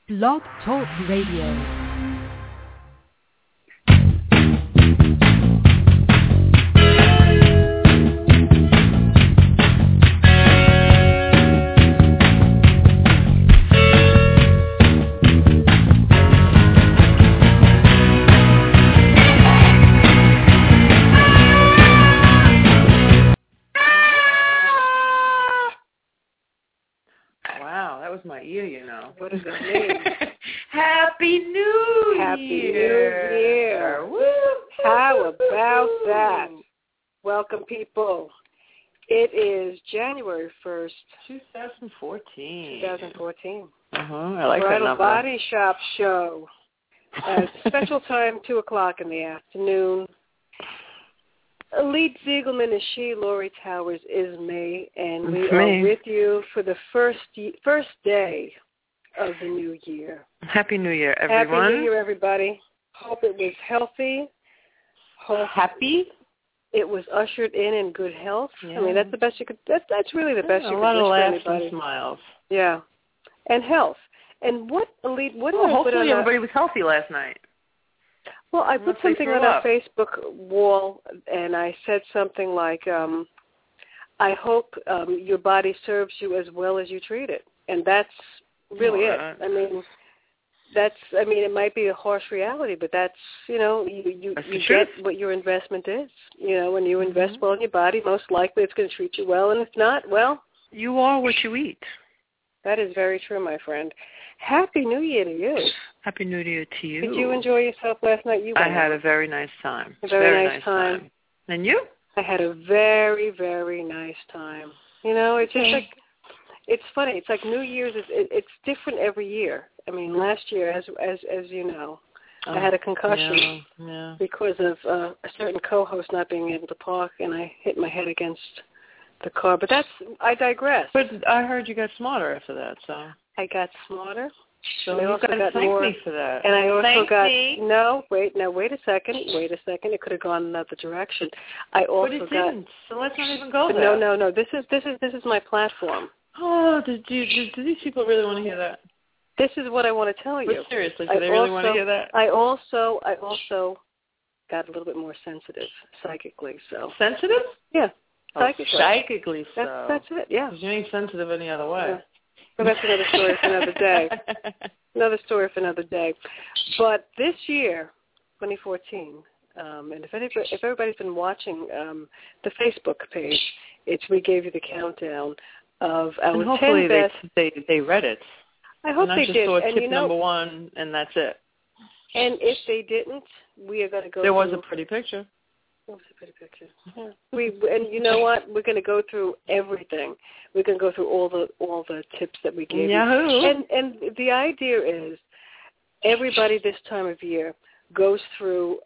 Blog Talk Radio. My ear, you know. What does that mean? Happy New Year! Happy New Year! Woo! How about that? Welcome, people. It is January 1st, 2014. 2014. I like Bridal that number. Body Shop Show. Special time, 2 o'clock in the afternoon. Elite Ziegelman is she, Lori Towers is me, and we are with you for the first day of the new year. Happy New Year, everyone. Happy New Year, everybody. Hope it was healthy. Happy? It was ushered in good health. Yeah. I mean, that's the best you could. That's really the best you could wish for anybody. A lot of laughs and smiles. Yeah, and health. And what Elite? What? Well, hopefully everybody was healthy last night. Well, I put something on our Facebook wall, and I said something like, I hope your body serves you as well as you treat it. And that's really it. I mean, it might be a harsh reality, but that's, you get what your investment is. When you invest well in your body, most likely it's going to treat you well. And if not, well. You are what you eat. That is very true, my friend. Happy New Year to you. Happy New Year to you. Did you enjoy yourself last night? I had a very nice time. A very nice time. And you? I had a very, very nice time. It's just like, it's funny. It's like New Year's, it's different every year. I mean, last year, as you know, I had a concussion because of a certain co-host not being able to park, and I hit my head against the car. But I digress. But I heard you got smarter after that, so. I got smarter. So you got to thank me for that. And I also wait a second. It could have gone another direction. But it didn't. So let's not even go there. No. This is my platform. Oh, do these people really want to hear that? This is what I want to tell you. But seriously, do they really want to hear that? I also got a little bit more sensitive psychically. So sensitive? Yeah. Psychically so. That's it. Yeah. Because you ain't sensitive any other way. Yeah. Well, that's another story for another day. But this year, 2014, and if everybody's been watching the Facebook page, we gave you the countdown of our 10 best. Hopefully they read it. I hope they did. And I just saw tip number 1, and that's it. And if they didn't, we are going to go. There was a pretty picture. That was a pretty picture. Yeah. And you know what? We're going to go through everything. We're going to go through all the tips that we gave Yahoo. you. And the idea is everybody this time of year goes through.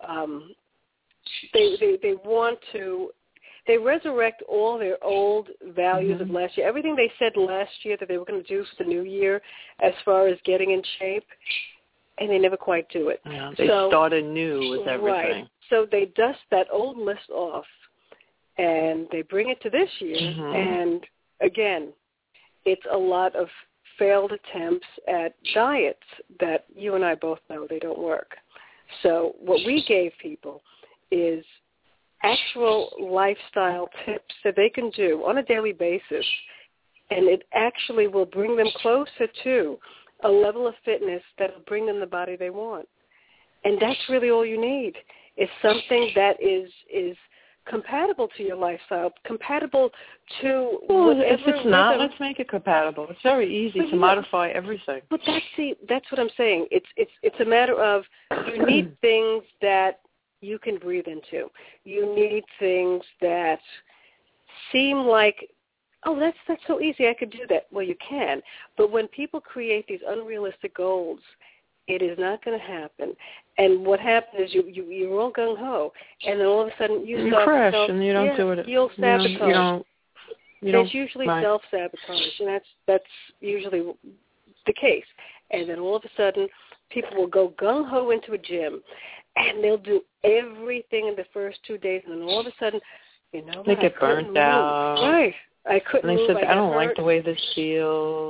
They want to. They resurrect all their old values of last year. Everything they said last year that they were going to do for the new year, as far as getting in shape. And they never quite do it. Yeah, they start anew with everything. Right. So they dust that old list off, and they bring it to this year. And, again, it's a lot of failed attempts at diets that you and I both know they don't work. So what we gave people is actual lifestyle tips that they can do on a daily basis, and it actually will bring them closer to a level of fitness that will bring them the body they want. And that's really all you need, is something that is compatible to your lifestyle, compatible to whatever. If it's not, let's make it compatible. It's very easy to modify everything. But that's what I'm saying. It's a matter of you need things that you can breathe into. You need things that seem like, oh, that's so easy, I could do that. Well, you can. But when people create these unrealistic goals, it is not going to happen. And what happens is you're all gung-ho, and then all of a sudden you crash and you don't do it. You'll sabotage. There's usually right. Self-sabotage, and that's usually the case. And then all of a sudden people will go gung-ho into a gym, and they'll do everything in the first 2 days, and then all of a sudden, they get burnt out. Right. I couldn't move. And they said, I don't like the way this feels.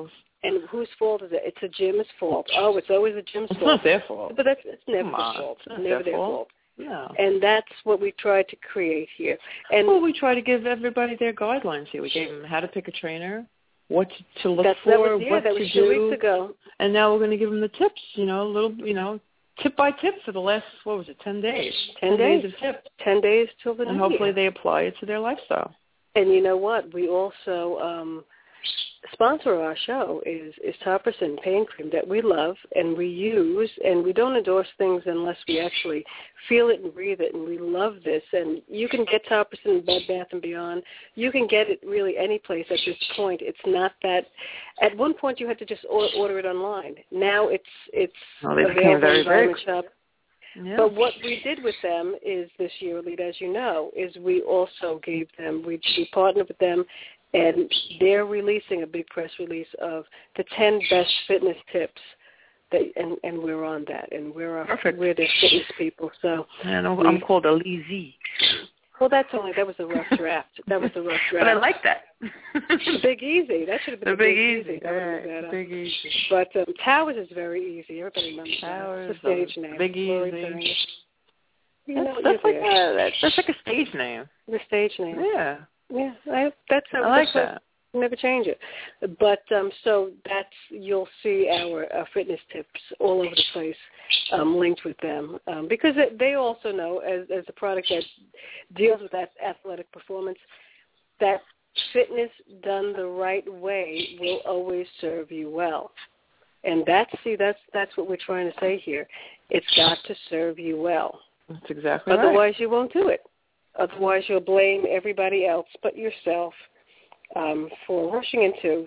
And whose fault is it? It's a gym's fault. Oh, it's always a gym's fault. It's not their fault. But it's never their fault. It's never their fault. No. And that's what we try to create here. And we try to give everybody their guidelines here. We gave them how to pick a trainer, what to look for, that was 2 weeks ago. And now we're going to give them the tips, tip by tip for the last, 10 days? 10 days of tips. 10 days till the new year. And hopefully they apply it to their lifestyle. And you know what? We also sponsor our show is Topricin pain cream that we love and we use, and we don't endorse things unless we actually feel it and breathe it, and we love this. And you can get Topricin in Bed Bath & Beyond. You can get it really any place at this point. It's not that – at one point you had to just order it online. Now it's available in Vitamin Shop. Yeah. But what we did with them is this year, Alita, as you know, is we also gave them – we partnered with them, and they're releasing a big press release of the 10 best fitness tips, and we're on that, and we're their fitness people. So I'm called Alizi. Well, that was a rough draft. But I like that. Big Easy. That should have been the Big Easy. Big Easy. But Towers is very easy. Everybody remembers Towers. It's a stage name. Big Easy. That's like a stage name. The stage name. Yeah. Yeah, I like that. Never change it. But so you'll see our fitness tips all over the place linked with them because they also know as a product that deals with that athletic performance, that fitness done the right way will always serve you well. And that's what we're trying to say here. It's got to serve you well. That's exactly right. Otherwise you won't do it. Otherwise, you'll blame everybody else but yourself for rushing into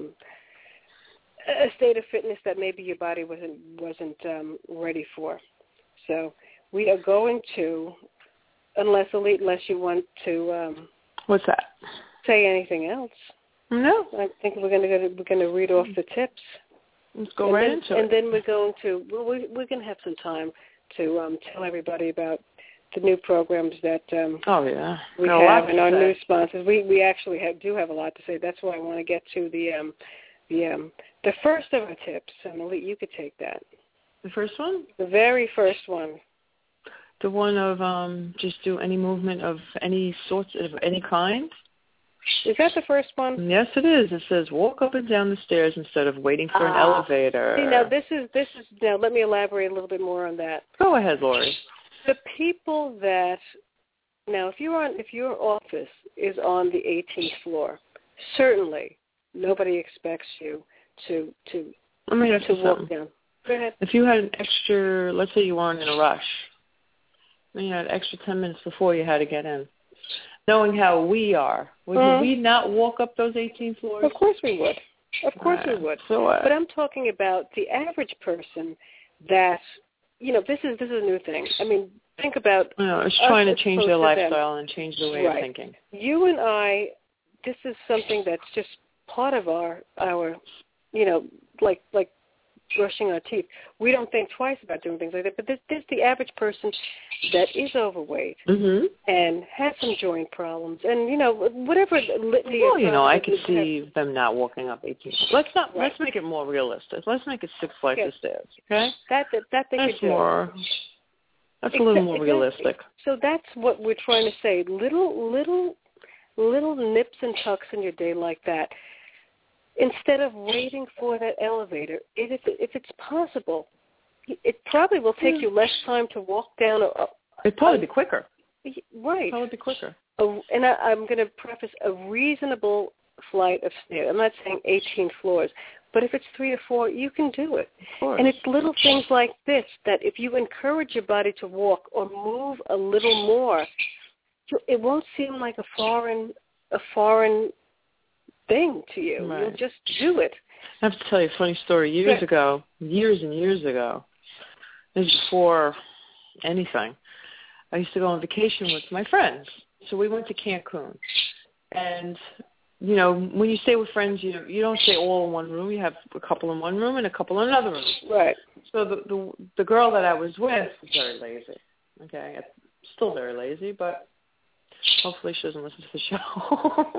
a state of fitness that maybe your body wasn't ready for. So we are going to, unless you want to. What's that? Say anything else? No, I think we're going to read off the tips. Let's go into it. And then we're going to. Well, we're going to have some time to tell everybody about the new programs that we have and our new sponsors. We actually do have a lot to say. That's why I want to get to the first of our tips. And Elite, you could take that. The first one? The very first one. The one of just do any movement of any sorts of any kind? Is that the first one? Yes, it is. It says walk up and down the stairs instead of waiting for an elevator. See, now this is now let me elaborate a little bit more on that. Go ahead, Lori. The people that now, if your office is on the 18th floor, certainly nobody expects you to walk down. Go ahead. If you had an extra, let's say you weren't in a rush, then you had an extra 10 minutes before you had to get in. Knowing how we are, would we not walk up those 18 floors? Of course we would. We would. So, but I'm talking about the average person that. This is a new thing. I mean, think about it's trying to change their lifestyle and change their way of thinking. You and I, this is something that's just part of our like brushing our teeth. We don't think twice about doing things like that. But this the average person that is overweight and has some joint problems and whatever litany. Well, I could see them not walking up 18. Let's make it more realistic. Let's make it 6 flights of stairs. Okay. That they that's could do. More. That's a little more realistic. So that's what we're trying to say. Little nips and tucks in your day like that. Instead of waiting for that elevator, if it's possible, it probably will take you less time to walk down. It'd probably be quicker. Right. Probably be quicker. And I'm going to preface a reasonable flight of stairs. I'm not saying 18 floors, but if it's 3 or 4, you can do it. Of course. And it's little things like this that if you encourage your body to walk or move a little more, it won't seem like a foreign thing to you. Right. You'll just do it. I have to tell you a funny story. Years and years ago, this is before anything, I used to go on vacation with my friends. So we went to Cancun. And, when you stay with friends, you don't stay all in one room. You have a couple in one room and a couple in another room. Right. So the girl that I was with was very lazy. Okay? Still very lazy, but hopefully she doesn't listen to the show.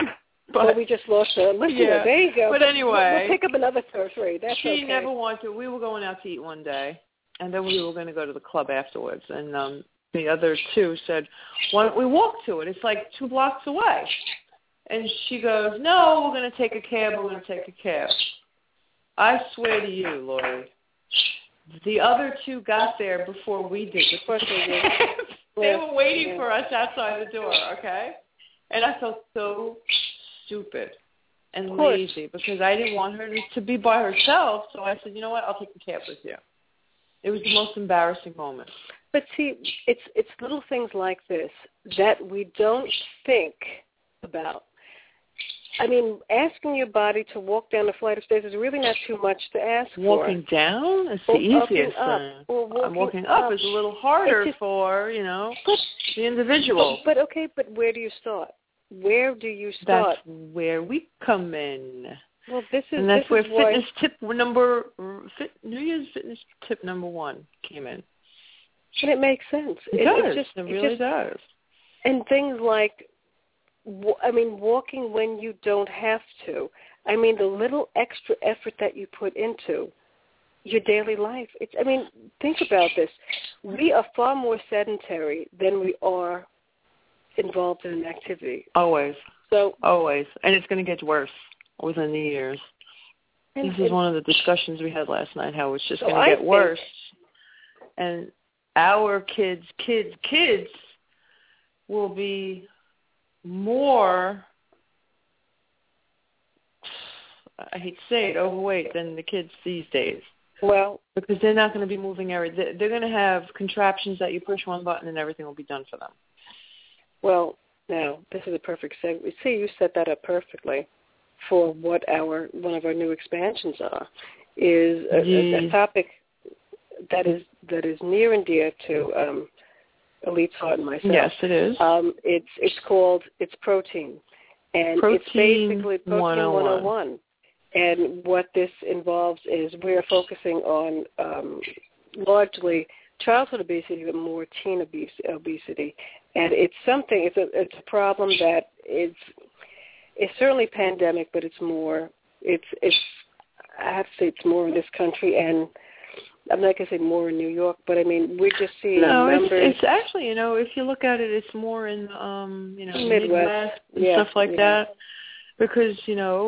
But we just lost a listener. Yeah. There you go. But anyway. We'll pick up another third rate. That's she okay. never wanted to. We were going out to eat one day, and then we were going to go to the club afterwards. And the other two said, why don't we walk to it? It's like 2 blocks away. And she goes, no, we're going to take a cab. We're going to take a cab. I swear to you, Lori, the other two got there before we did. They were waiting for us outside the door, okay? And I felt so stupid and lazy because I didn't want her to be by herself. So I said, you know what, I'll take the cab with you. It was the most embarrassing moment. But see, it's little things like this that we don't think about. I mean, asking your body to walk down a flight of stairs is really not too much to ask for. Walking down is the easiest thing. Walking up is a little harder for, the individual. But where do you start? Where do you start? That's where we come in. Well, that's where New Year's fitness tip number 1 came in. And it makes sense. It really does. And things like, walking when you don't have to. I mean, the little extra effort that you put into your daily life. Think about this. We are far more sedentary than we are involved in an activity. Always. Always. And it's going to get worse within the years. This is one of the discussions we had last night, how it's just going to get worse. And our kids will be more, I hate to say it, overweight than the kids these days. Well, because they're not going to be moving they're going to have contraptions that you push one button and everything will be done for them. Well, now, this is a perfect segue. See, you set that up perfectly for what one of our new expansions is a topic that is near and dear to Elite's heart and myself. Yes, it is. It's protein. And Protein it's basically Protein 101. And what this involves is we're focusing on largely childhood obesity, but more teen obesity. And it's a problem that it's certainly pandemic, but it's more, I have to say it's more in this country, and I'm not going to say more in New York, but we're just seeing numbers. It's actually, if you look at it, it's more in, Midwest and stuff like that, because,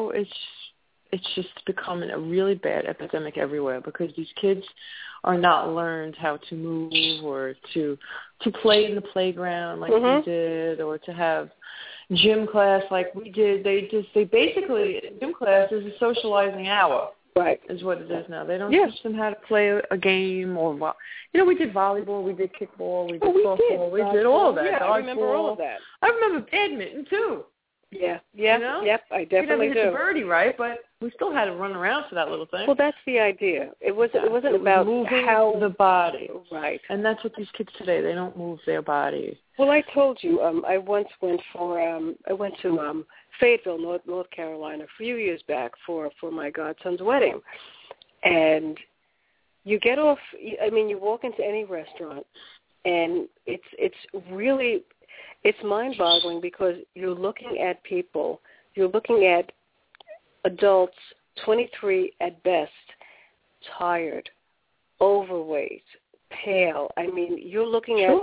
it's just becoming a really bad epidemic everywhere because these kids are not learned how to move or to play in the playground like we did, or to have gym class like we did. They basically, gym class is a socializing hour. Right. Is what it is now. They don't teach them how to play a game or, we did volleyball, we did kickball, we did softball, we did all that. Yeah, I remember all of that. I remember badminton, too. Yeah, yep, I definitely do. We never hit the birdie right, but we still had to run around for that little thing. Well, that's the idea. It wasn't about moving how the body. Right. And that's what these kids today, they don't move their body. Well, I told you, I once went to Fayetteville, North Carolina, a few years back for my godson's wedding. And you get off, you walk into any restaurant, and it's really, it's mind-boggling because you're looking at people, you're looking at adults, 23 at best, tired, overweight, pale. You're looking at,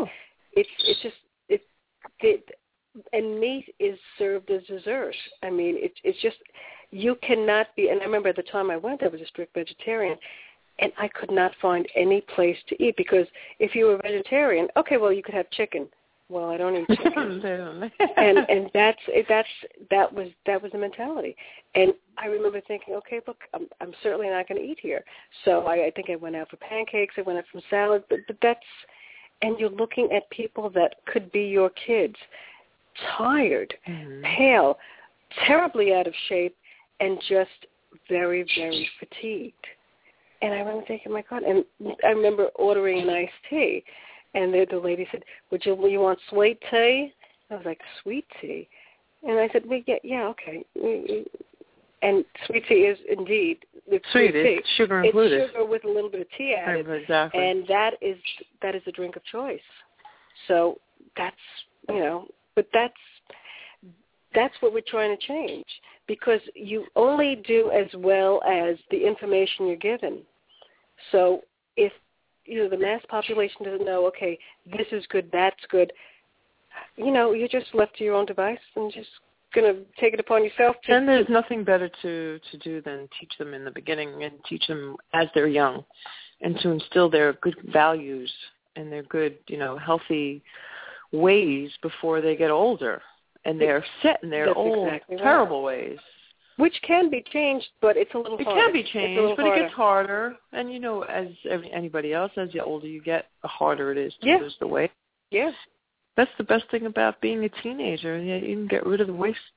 and meat is served as dessert. It's just, you cannot be, and I remember at the time I went, I was a strict vegetarian, and I could not find any place to eat because if you were a vegetarian, okay, well, you could have chicken. Well, I don't eat chicken. and that was the mentality. And I remember thinking, okay, look, I'm certainly not going to eat here. So I think I went out for pancakes, I went out for salad, but that's, and you're looking at people that could be your kids, tired, pale, terribly out of shape, and just very, very fatigued. And I remember thinking, my God, and I remember ordering an iced tea, and the lady said, "Would you want sweet tea?" I was like, "Sweet tea?" And I said, "Well, yeah, okay." And sweet tea is indeed sweet tea. It's sugar included. It's sugar with a little bit of tea added, exactly. And that is a drink of choice. So that's but that's that's what we're trying to change, because you only do as well as the information you're given. So if the mass population doesn't know, okay, this is good, that's good, you're just left to your own device and just going to take it upon yourself. And there's nothing better to do than teach them in the beginning and teach them as they're young, and to instill their good values and their good, healthy ways before they get older and they're set in their old terrible ways. Which can be changed, but it's a little harder. It can be changed, but it gets harder. And, as anybody else, as the older you get, the harder it is to lose the weight. Yeah. That's the best thing about being a teenager. You can get rid of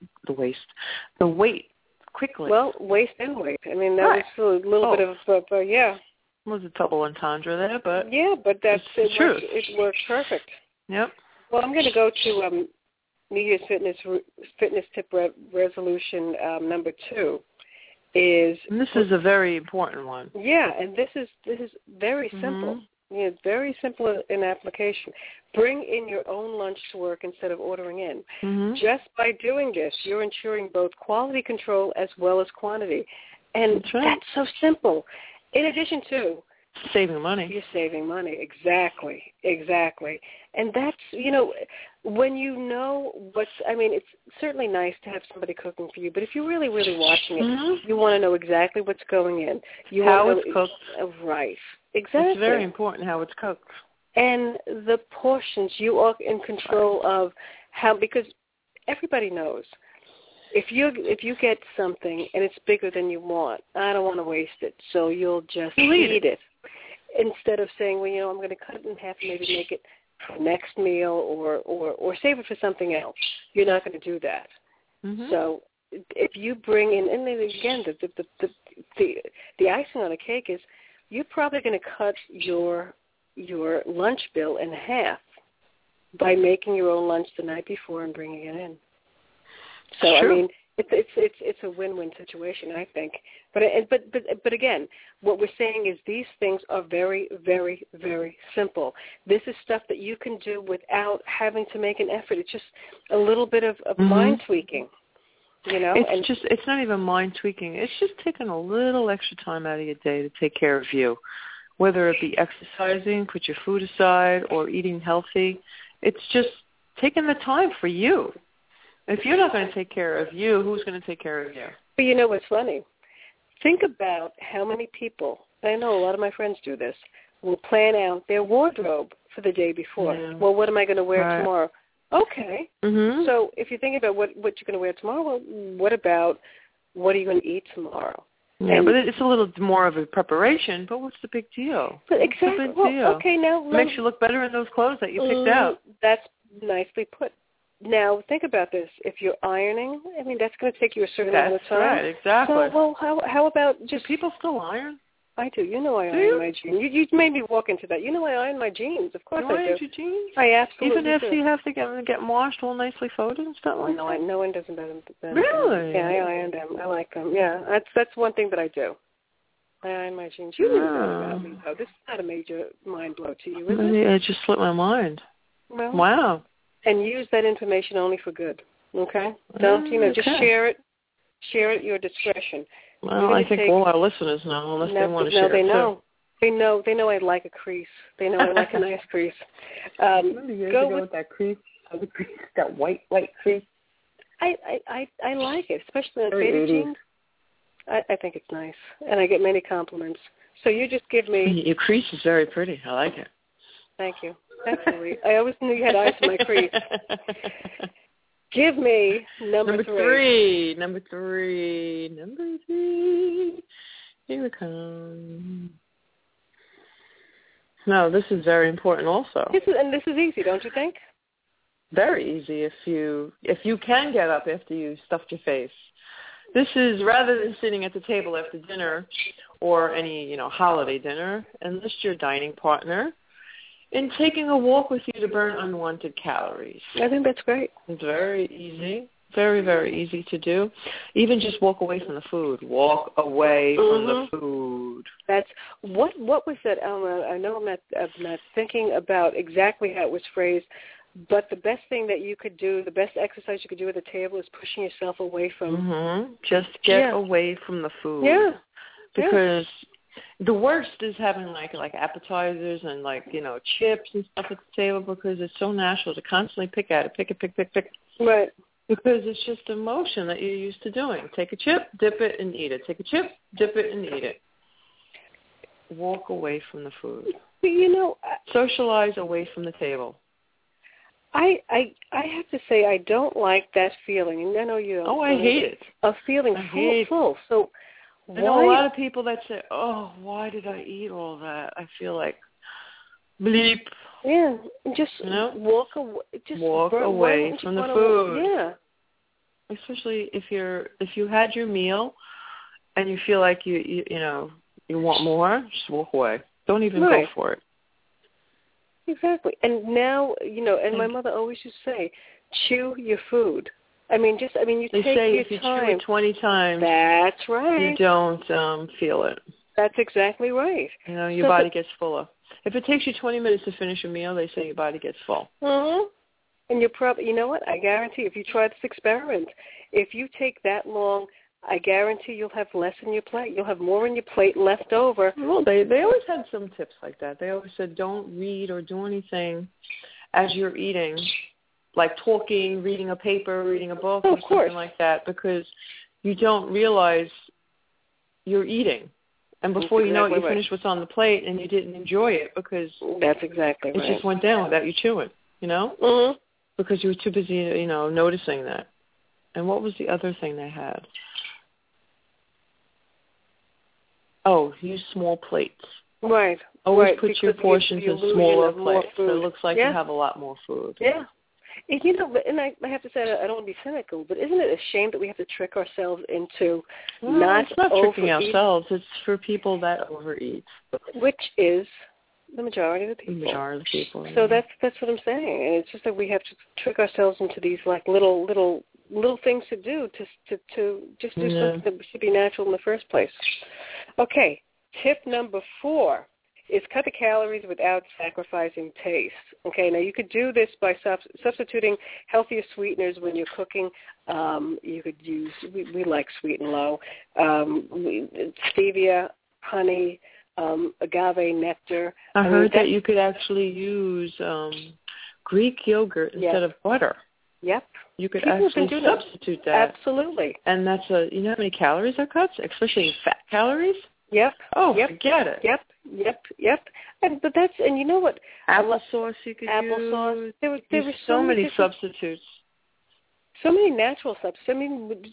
the weight quickly. Well, waist and weight. I mean, that was a little bit of, yeah. Was a double entendre there, but yeah, but that's the truth. It works perfect. Yep. Well, I'm going to go to New Year's fitness tip resolution number 2. And this is a very important one. Yeah, and this is very simple. It's very simple in application. Bring in your own lunch to work instead of ordering in. Just by doing this, you're ensuring both quality control as well as quantity. And that's so simple. In addition to saving money. You're saving money. Exactly. And that's, when it's certainly nice to have somebody cooking for you, but if you're really, really watching it, you want to know exactly what's going in. How it's cooked. Right. Exactly. It's very important how it's cooked. And the portions, you are in control of how, because everybody knows. If you get something and it's bigger than you want, I don't want to waste it, so you'll just eat it. Instead of saying, well, I'm going to cut it in half and maybe make it for next meal or save it for something else. You're not going to do that. So if you bring in, and then again, the icing on the cake is you're probably going to cut your lunch bill in half by making your own lunch the night before and bringing it in. So I mean, it's a win-win situation, I think. But again, what we're saying is these things are very, very, very simple. This is stuff that you can do without having to make an effort. It's just a little bit of mind tweaking. It's not even mind tweaking. It's just taking a little extra time out of your day to take care of you, whether it be exercising, put your food aside, or eating healthy. It's just taking the time for you. If you're not going to take care of you, who's going to take care of you? But you know what's funny? Think about how many people, I know a lot of my friends do this, will plan out their wardrobe for the day before. Yeah. Well, what am I going to wear tomorrow? Okay. So if you think about what you're going to wear tomorrow, well, what are you going to eat tomorrow? Yeah, but it's a little more of a preparation, but what's the big deal? But exactly. What's the big deal? Okay, now it makes you look better in those clothes that you picked out. That's nicely put. Now, think about this. If you're ironing, I mean, that's going to take you a certain amount of time. That's right, exactly. So, well, how about just... Do people still iron? I do. I iron my jeans. You made me walk into that. I iron my jeans. Of course I do. You iron your jeans? I absolutely do. Even if you have to get them washed all nicely folded and stuff like that? No one doesn't better than Really? Yeah, I iron them. I like them. Yeah, that's one thing that I do. I iron my jeans. You didn't know about me, though. This is not a major mind blow to you, is it? It just slipped my mind. Well, wow. And use that information only for good, okay? Don't, just share it at your discretion. Well, I think all our listeners know, unless they want to share they it know. Too. They know I like a crease. They know I like a nice crease. Go with that crease, that white crease. I like it, especially on faded jeans. I think it's nice, and I get many compliments. So you just give me... Your crease is very pretty. I like it. Thank you. That's sweet. I always knew you had eyes for my crease. Give me number three. Number three. Here we come. No, this is very important also. This is easy, don't you think? Very easy if you can get up after you stuffed your face. This is, rather than sitting at the table after dinner or any, holiday dinner, enlist your dining partner in taking a walk with you to burn unwanted calories. I think that's great. It's very easy. Very, very easy to do. Even just walk away from the food. Walk away from the food. That's what was that, Alma? I know I'm not thinking about exactly how it was phrased, But the best thing that you could do, the best exercise you could do at the table is pushing yourself away from. Just get away from the food. Yeah. Because the worst is having like appetizers and chips and stuff at the table, because it's so natural to constantly pick at it, pick. Right. Because it's just a motion that you're used to doing. Take a chip, dip it, and eat it. Take a chip, dip it, and eat it. Walk away from the food. Socialize away from the table. I have to say I don't like that feeling, and I know you don't. Oh, I hate it. A feeling full. So I know a lot of people that say, "Oh, why did I eat all that?" I feel like bleep. Yeah, just walk away. Just walk away from the food. Yeah. Especially if you had your meal and you feel like you want more, just walk away. Don't even go for it. Exactly. And now, and my mother always used to say, chew your food. You they take say your if you time. chew it 20 times, that's right. you don't feel it. That's exactly right. Your body gets fuller. If it takes you 20 minutes to finish a meal, they say your body gets full. Mm-hmm. And you're probably, you know what, I guarantee if you try this experiment, if you take that long, I guarantee you'll have less in your plate. You'll have more in your plate left over. Well, they always had some tips like that. They always said don't read or do anything as you're eating, like talking, reading a paper, reading a book, or something like that, because you don't realize you're eating. And before you know it, you finish what's on the plate, and you didn't enjoy it because that's exactly right. It just went down without you chewing, Mm-hmm. Because you were too busy, noticing that. And what was the other thing they had? Oh, use small plates. Right. Always put your portions in smaller plates, so it looks like you Yeah. have a lot more food. Yeah. And I have to say, I don't want to be cynical, but isn't it a shame that we have to trick ourselves into it's not tricking overeating? ourselves. It's for people that overeat. Which is the majority of the people. The majority of the people. So that's what I'm saying. And it's just that we have to trick ourselves into these little things to do to just do something that should be natural in the first place. Okay, tip number 4 is cut the calories without sacrificing taste. Okay, now you could do this by substituting healthier sweeteners when you're cooking. You could use, we like sweet and low, stevia, honey, agave nectar. I heard that you could actually use Greek yogurt instead of butter. Yep. You could actually substitute that. Absolutely. And that's you know how many calories that cuts, especially fat calories? Yep. Oh, forget it. Yep. But that's, and you know what? Applesauce you could use. There were so many substitutes. So many natural substitutes.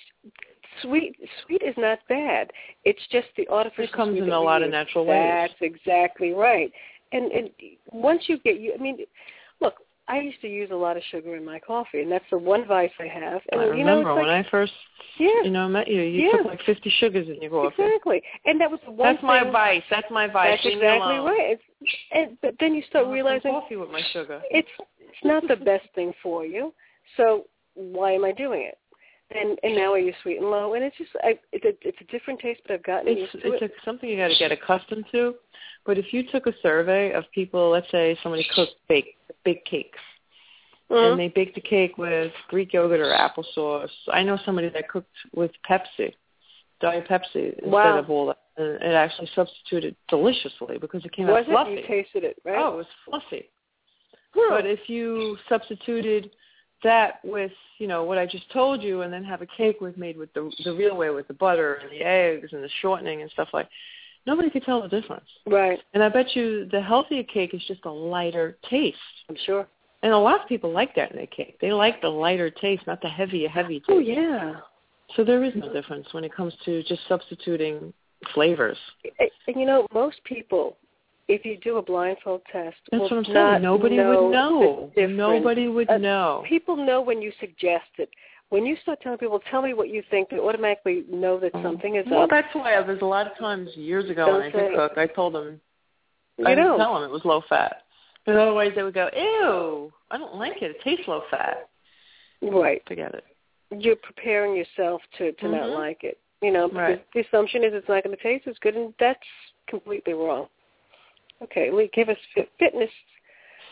Sweet is not bad. It's just the artificial. It comes in a lot of natural ways. That's exactly right. And once you get look, I used to use a lot of sugar in my coffee, and that's the one vice I have. And I remember when I first met you, you took like 50 sugars in your coffee. Exactly. And that was the one thing. That's my vice. That's exactly right. But then you start realizing coffee with my sugar. It's not the best thing for you. So why am I doing it? And now I use sweet and low, and it's just it's a different taste, but I've gotten used to it. It's something you got to get accustomed to. But if you took a survey of people, let's say somebody cooked big cakes, and they baked the cake with Greek yogurt or applesauce. I know somebody that cooked with Pepsi, Diet Pepsi, instead of all that. And it actually substituted deliciously because it came out fluffy. You tasted it, right? Oh, it was fluffy. But if you substituted that with, what I just told you, and then have a cake made with the real way, with the butter and the eggs and the shortening and stuff like, nobody could tell the difference. Right. And I bet you the healthier cake is just a lighter taste. I'm sure. And a lot of people like that in their cake. They like the lighter taste, not the heavy taste. Oh, yeah. So there is no difference when it comes to just substituting flavors. And, most people, if you do a blindfold test, that's what I'm saying. Nobody would know. Nobody would know. People know when you suggest it. When you start telling people, tell me what you think, they automatically know that something is up. Well, that's why there's a lot of times years ago when I did cook, I told them, I didn't tell them it was low fat. But otherwise they would go, ew, I don't like it. It tastes low fat. Right. Forget it. You're preparing yourself to not like it. Because the assumption is it's not going to taste as good, and that's completely wrong. Okay, Lee, give us fitness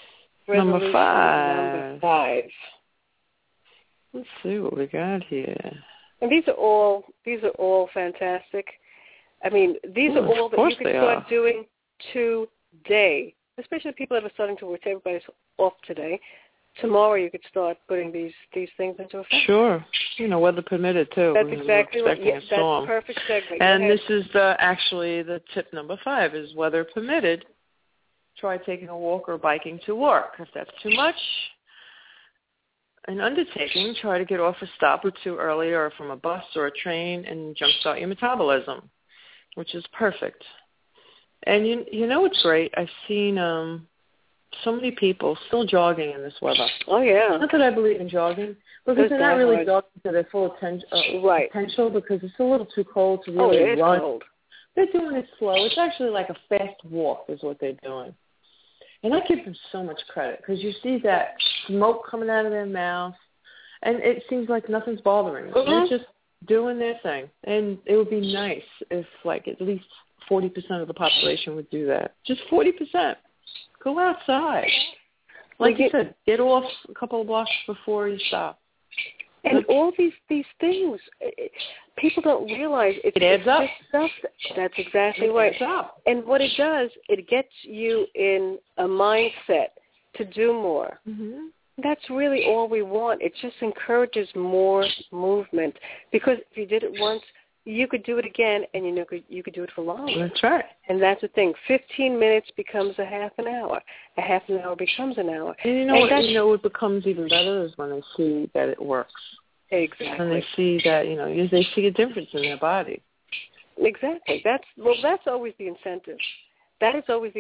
Resolution number 5. Let's see what we got here. And these are all fantastic. I mean, these are all that you can start doing today, especially people that are starting to work. Everybody's off today. Tomorrow you could start putting these things into effect. Sure. Weather permitted, too. That's exactly right. Yes, that's a perfect segue. And this is actually the tip number 5 is weather permitted. Try taking a walk or biking to work. If that's too much, an undertaking, try to get off a stop or two early or from a bus or a train and jumpstart your metabolism, which is perfect. And you know what's great? I've seen so many people still jogging in this weather. Oh, yeah. Not that I believe in jogging, because they're not really jogging to their full potential because it's a little too cold to really run. Cold. They're doing it slow. It's actually like a fast walk is what they're doing. And I give them so much credit because you see that smoke coming out of their mouth, and it seems like nothing's bothering them. Mm-hmm. They're just doing their thing. And it would be nice if, like, at least 40% of the population would do that. Just 40%. Go outside. Like you said, get off a couple of blocks before you stop. And all these things, people don't realize it adds up. Stuff. That's exactly right. And what it does, it gets you in a mindset to do more. Mm-hmm. That's really all we want. It just encourages more movement because if you did it once, you could do it again, and you could do it for longer. That's right. And that's the thing. 15 minutes becomes a half an hour. A half an hour becomes an hour. And what becomes even better is when they see that it works. Exactly. When they see that, they see a difference in their body. Exactly. That's always the incentive. That is always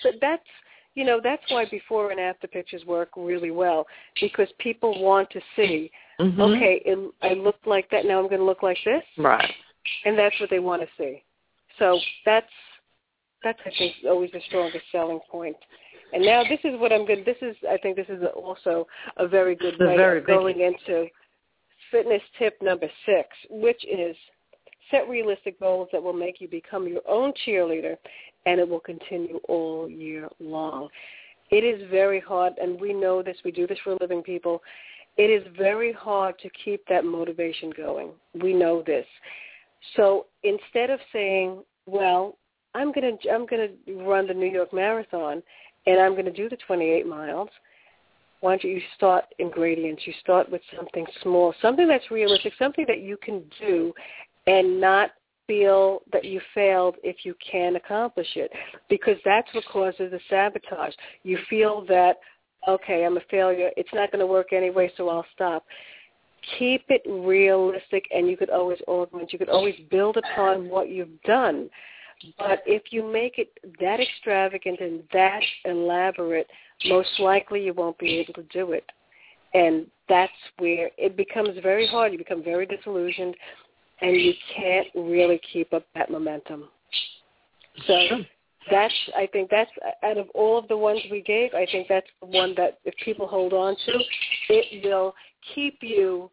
that's why before and after pictures work really well, because people want to see, mm-hmm. Okay, I looked like that, now I'm going to look like this. Right. And that's what they want to see. So that's I think always the strongest selling point. And now I think this is also a very good way of going into fitness tip number 6, which is set realistic goals that will make you become your own cheerleader, and it will continue all year long. It is very hard, and we know this. We do this for a living, people. It is very hard to keep that motivation going. We know this. So instead of saying, well, I'm going to run the New York Marathon, and I'm going to do the 28 miles, why don't you start in gradients? You start with something small, something that's realistic, something that you can do and not feel that you failed if you can accomplish it, because that's what causes the sabotage. You feel that, okay, I'm a failure. It's not going to work anyway, so I'll stop. Keep it realistic, and you could always augment. You could always build upon what you've done. But if you make it that extravagant and that elaborate, most likely you won't be able to do it. And that's where it becomes very hard. You become very disillusioned, and you can't really keep up that momentum. So I think that's, out of all of the ones we gave, I think that's the one that if people hold on to, it will keep you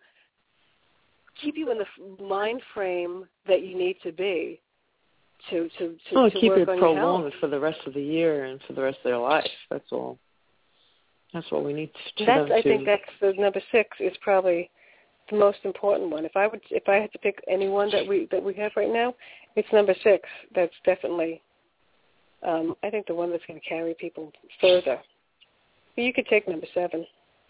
in the mind frame that you need to be to keep work it on prolonged for the rest of the year and for the rest of their life. That's all. That's what we need to do. I think that's the number 6 is probably the most important one. If I had to pick any one that we have right now, it's number 6. That's definitely I think the one that's going to carry people further. You could take number 7.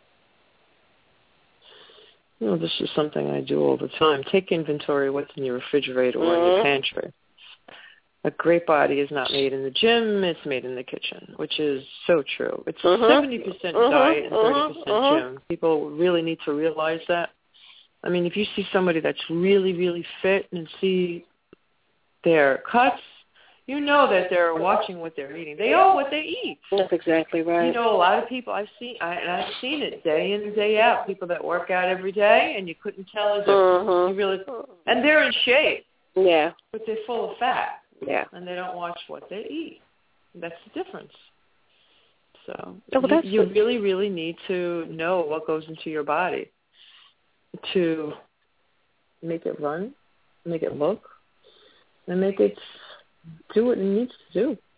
This is something I do all the time. Take inventory of what's in your refrigerator or in your pantry. A great body is not made in the gym, it's made in the kitchen, which is so true. It's 70% diet and 30% gym. People really need to realize that. I mean, if you see somebody that's really, really fit and see their cuts, you know that they're watching what they're eating. They know what they eat. That's exactly right. A lot of people I've seen it day in and day out. People that work out every day, and you couldn't tell a difference. And they're in shape. Yeah. But they're full of fat. Yeah. And they don't watch what they eat. That's the difference. So you really, really need to know what goes into your body to make it run, make it look, and make it do what it needs to do.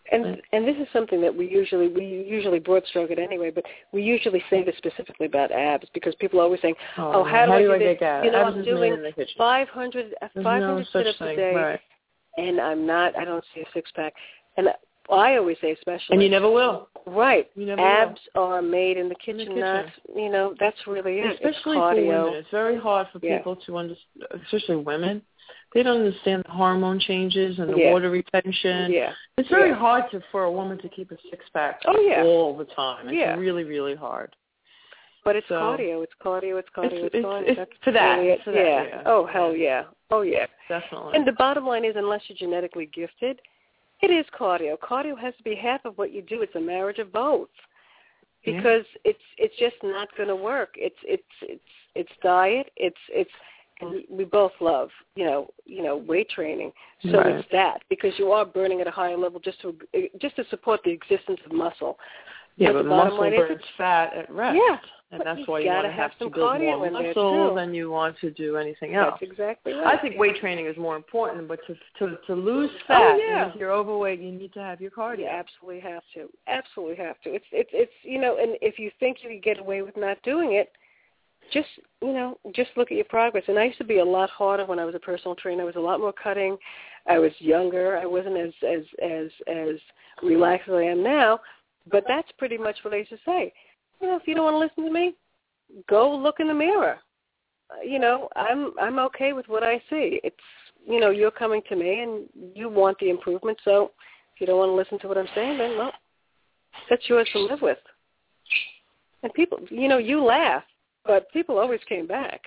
And this is something that we usually broad stroke it anyway, but we usually say this specifically about abs because people are always saying, how do I do this? Get abs? I'm doing 500 sit-ups a day, right. And I don't see a six-pack. And I always say especially. And you never will. Right. You never abs will. are made in the kitchen, not, that's really it. Especially it's cardio. for women. It's very hard for people to understand, especially women. They don't understand the hormone changes and the water retention. Yeah. It's very hard for a woman to keep a six-pack all the time. It's really, really hard. But it's cardio. It's cardio. It's for that. Really for that. Oh, hell yeah. Oh, yeah. Definitely. And the bottom line is, unless you're genetically gifted, it is cardio. Cardio has to be half of what you do. It's a marriage of both. Because it's just not going to work. It's diet. And we both love, weight training. So it's that, because you are burning at a higher level just to support the existence of muscle. Yeah, but muscle burns fat at rest. Yeah. And that's why you want to have to build more muscle than you want to do anything else. That's exactly right. I think weight training is more important, but to lose fat, and if you're overweight, you need to have your cardio. You absolutely have to. Absolutely have to. It's and if you think you can get away with not doing it, just look at your progress. And I used to be a lot harder when I was a personal trainer. I was a lot more cutting. I was younger. I wasn't as relaxed as I am now. But that's pretty much what I used to say. If you don't want to listen to me, go look in the mirror. I'm okay with what I see. It's you're coming to me and you want the improvement. So if you don't want to listen to what I'm saying, then that's yours to live with. And people, you laugh. But people always came back.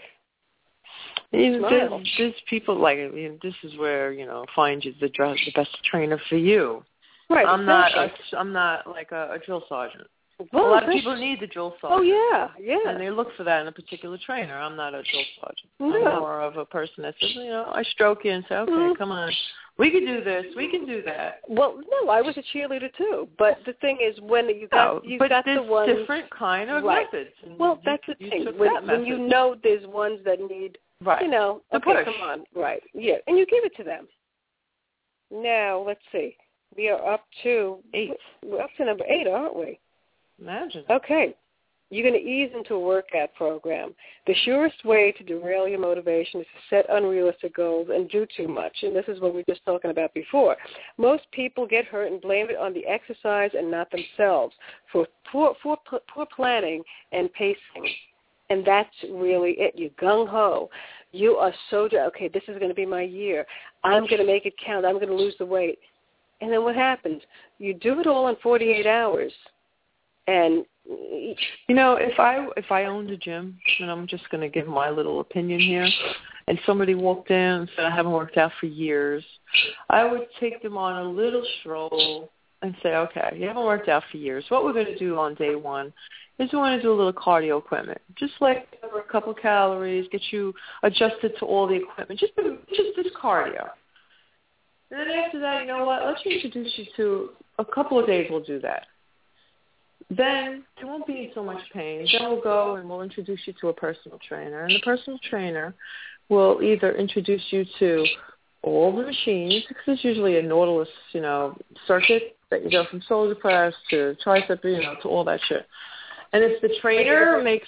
There's people this is where find you the best trainer for you. Right. I'm not like a drill sergeant. Well, a lot of people need the drill sergeant. Oh yeah. And they look for that in a particular trainer. I'm not a drill sergeant. No. I'm more of a person that says, I stroke you and say, okay, come on. We can do this. We can do that. Well, no, I was a cheerleader too. But the thing is, when you got the ones, different kind of methods. Well, that's the thing. When you know there's ones that need, the okay, push. come on, right, yeah, and you give it to them. Now let's see, we are up to 8. We're up to number 8, aren't we? Imagine. Okay. You're going to ease into a workout program. The surest way to derail your motivation is to set unrealistic goals and do too much. And this is what we were just talking about before. Most people get hurt and blame it on the exercise and not themselves for poor planning and pacing. And that's really it. You're gung-ho. You are so, okay, this is going to be my year. I'm going to make it count. I'm going to lose the weight. And then what happens? You do it all in 48 hours. And if I owned a gym, and I'm just going to give my little opinion here, and somebody walked in and said, I haven't worked out for years, I would take them on a little stroll and say, okay, you haven't worked out for years. What we're going to do on day 1 is we're going to do a little cardio equipment. Just like a couple calories, get you adjusted to all the equipment. Just this cardio. And then after that, you know what, let's introduce you to a couple of days we'll do that. Then you won't be in so much pain. Then we'll go and we'll introduce you to a personal trainer. And the personal trainer will either introduce you to all the machines, because there's usually a Nautilus, circuit that you go from shoulder press to tricep, to all that shit. And if the trainer makes,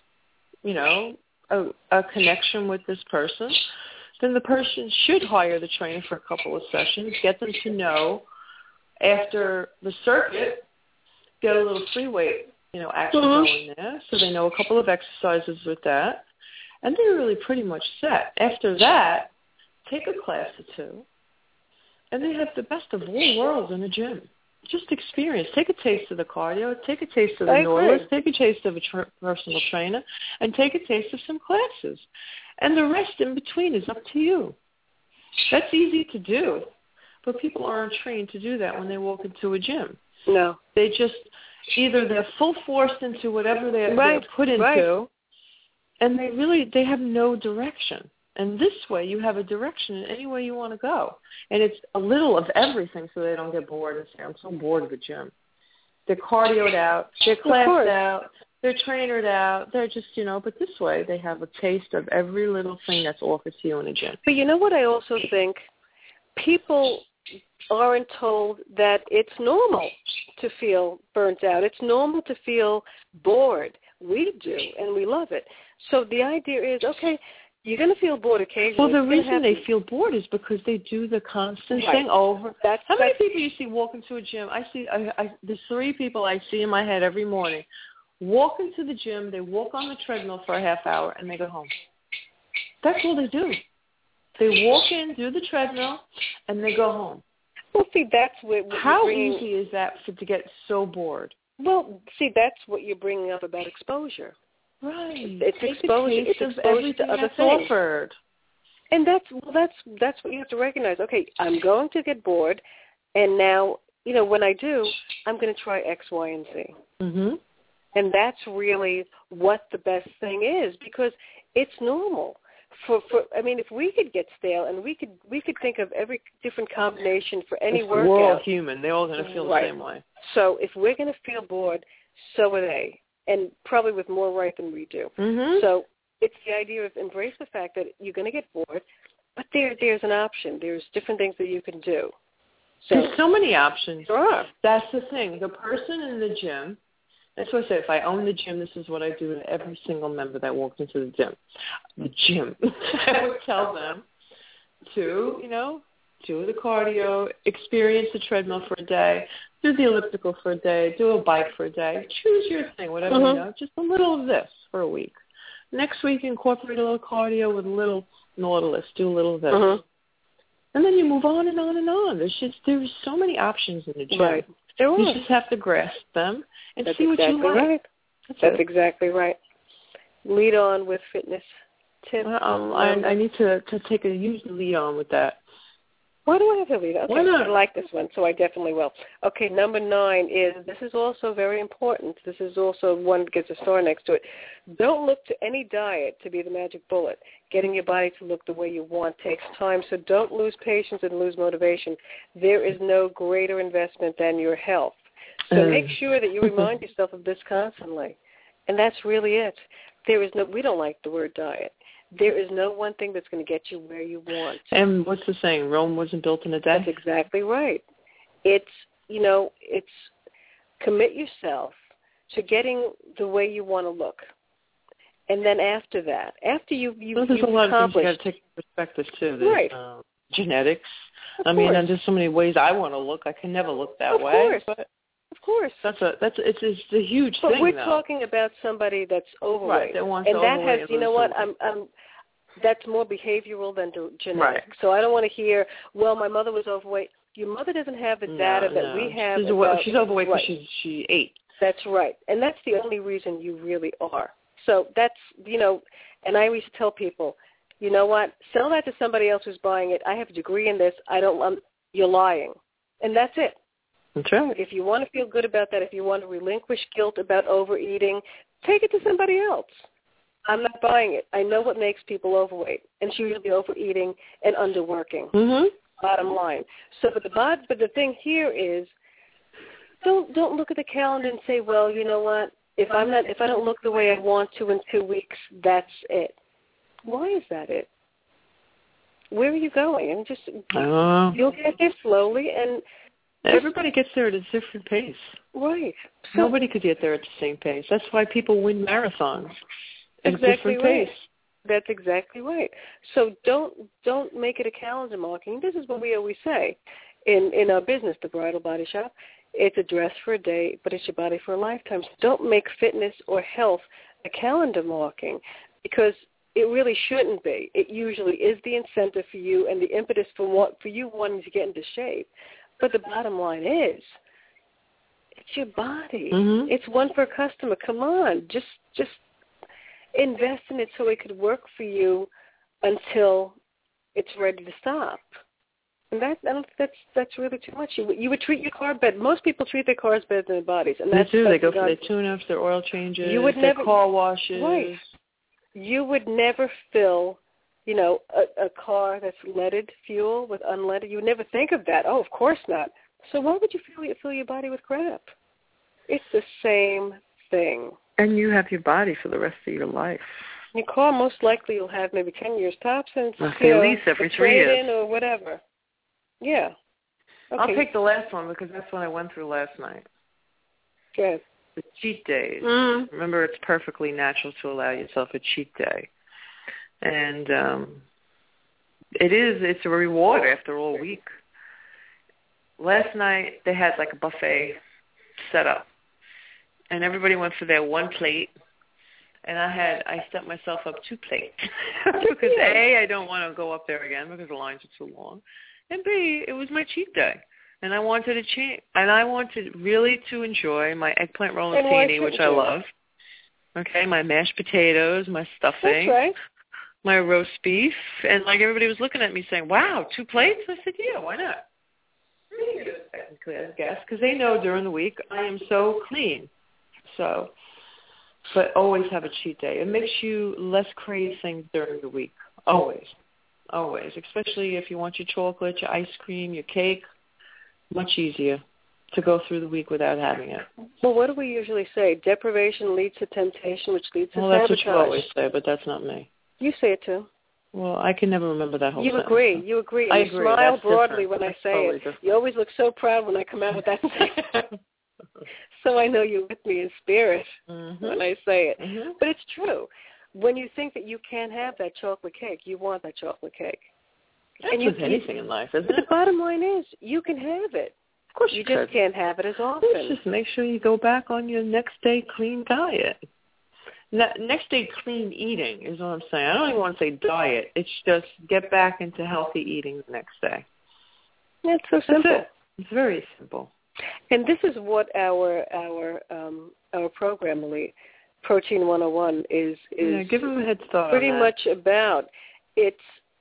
a connection with this person, then the person should hire the trainer for a couple of sessions, get them to know after the circuit, get a little free weight, action going there, so they know a couple of exercises with that, and they're really pretty much set. After that, take a class or 2, and they have the best of all worlds in the gym. Just experience. Take a taste of the cardio, take a taste of the Nautilus, take a taste of a personal trainer, and take a taste of some classes. And the rest in between is up to you. That's easy to do, but people aren't trained to do that when they walk into a gym. No. They just, either they're full forced into whatever they're put into, and they have no direction. And this way you have a direction in any way you want to go. And it's a little of everything so they don't get bored and say, I'm so bored of the gym. They're cardioed out, they're classed out, they're trainered out, they're just, but this way they have a taste of every little thing that's offered to you in a gym. But you know what I also think? People aren't told that it's normal to feel burnt out. It's normal to feel bored. We do, and we love it. So the idea is, okay, you're going to feel bored occasionally. Well, the reason they feel bored is because they do the constant thing over. How many people you see walk into a gym? There's 3 people I see in my head every morning. Walk into the gym, they walk on the treadmill for a half hour, and they go home. That's all they do. They walk in, do the treadmill, and they go home. Well, see, that's what How easy is that to get so bored? Well, see, that's what you're bringing up about exposure. Right. It's exposure. It's exposure to other things. Offered. And that's what you have to recognize. Okay, I'm going to get bored, and now, when I do, I'm going to try X, Y, and Z. Mm-hmm. And that's really what the best thing is, because it's normal. If we could get stale and we could think of every different combination for any workout. We're all human. They're all going to feel the same way. So if we're going to feel bored, so are they, and probably with more right than we do. Mm-hmm. So it's the idea of embrace the fact that you're going to get bored, but there's an option. There's different things that you can do. There's so many options. There are. That's the thing. The person in the gym. That's what I say. If I own the gym, this is what I do to every single member that walks into the gym. I would tell them to, do the cardio, experience the treadmill for a day, do the elliptical for a day, do a bike for a day. Choose your thing, whatever, just a little of this for a week. Next week, incorporate a little cardio with a little Nautilus, do a little of this. And then you move on and on and on. There's so many options in the gym. Right. You just have to grasp them and see what you like. Right. That's exactly right. Lead on with fitness tips. I need to use the lead on with that. Why do I have to lead? Okay, why not? I like this one, so I definitely will. Okay, number 9 is, this is also very important. This is also one that gets a star next to it. Don't look to any diet to be the magic bullet. Getting your body to look the way you want takes time, so don't lose patience and lose motivation. There is no greater investment than your health. So make sure that you remind yourself of this constantly. And that's really it. We don't like the word diet. There is no one thing that's going to get you where you want. And what's the saying? Rome wasn't built in a day? That's exactly right. It's commit yourself to getting the way you want to look. And then after that, after you've there's a lot of things you got to take perspective too. There's, right. Genetics. And there's so many ways I want to look. I can never look that way. Of course. It's a huge thing. But we're talking about somebody that's overweight. Right, that wants and that overweight. has, you know what, that's more behavioral than genetic. Right. So I don't want to hear, well, my mother was overweight. Your mother doesn't have the data that we have. She's overweight because she ate. That's right. And that's the only reason you really are. So that's, and I always tell people, you know what, sell that to somebody else who's buying it. I have a degree in this. You're lying. And that's it. That's right. If you want to feel good about that, if you want to relinquish guilt about overeating, take it to somebody else. I'm not buying it. I know what makes people overweight, and it's usually overeating and underworking. Mm-hmm. Bottom line. So, but the thing here is, don't look at the calendar and say, well, you know what? If I don't look the way I want to in 2 weeks, that's it. Why is that it? Where are you going? And you'll get there slowly, and everybody gets there at a different pace. Right. So, nobody could get there at the same pace. That's why people win marathons at a different right. pace. That's exactly right. So don't make it a calendar marking. This is what we always say in our business, the Bridal Body Shop. It's a dress for a day, but it's your body for a lifetime. So don't make fitness or health a calendar marking, because it really shouldn't be. It usually is the incentive for you and the impetus for you wanting to get into shape. But the bottom line is, it's your body. Mm-hmm. It's one per customer. Come on, just invest in it so it could work for you until it's ready to stop. And I don't think that's really too much. You would treat your car better. Most people treat their cars better than their bodies, and that's they do. They go for their tune-ups, their oil changes, their car washes. Right. You would never fill, a car that's leaded fuel with unleaded. You would never think of that. Oh, of course not. So why would you fill your body with crap? It's the same thing. And you have your body for the rest of your life. Your car, most likely, you'll have maybe 10 years tops, and at least every 3 years or whatever. Yeah. Okay. I'll take the last one because that's what I went through last night. Good. The cheat days. Mm. Remember, it's perfectly natural to allow yourself a cheat day. And it's a reward after all week. Last night, they had like a buffet set up. And everybody went for their one plate. And I set myself up 2 plates. Because A, I don't want to go up there again because the lines are too long. And B, it was my cheat day. And I wanted to change. And I wanted really to enjoy my eggplant rollatini, which I love. Okay, my mashed potatoes, my stuffing. That's right. My roast beef. And like everybody was looking at me saying, wow, 2 plates? I said, yeah, why not? Technically, I guess, because they know during the week I am so clean. So, but always have a cheat day. It makes you less crave things during the week. Always. Always. Especially if you want your chocolate, your ice cream, your cake. Much easier to go through the week without having it. Well, what do we usually say? Deprivation leads to temptation, which leads to sabotage. Well, that's what you always say, but that's not me. You say it too. Well, I can never remember that whole You sentence. agree. You agree. I And agree. You smile That's broadly different. when I That's say totally it. Different. You always look so proud when I come out with that statement. So I know you're with me in spirit when I say it. Mm-hmm. But it's true. When you think that you can't have that chocolate cake, you want that chocolate cake. That's and with anything in life, isn't but it? the bottom line is, you can have it. Of course you could. just can't have it as often. Let's just make sure you go back on your next day clean diet. Next day clean eating is what I'm saying. I don't even want to say diet. It's just get back into healthy eating the next day. It's so simple. That's it. It's very simple. And this is what our program, Elite, Protein 101, is give them a head start pretty on that. much about. It's,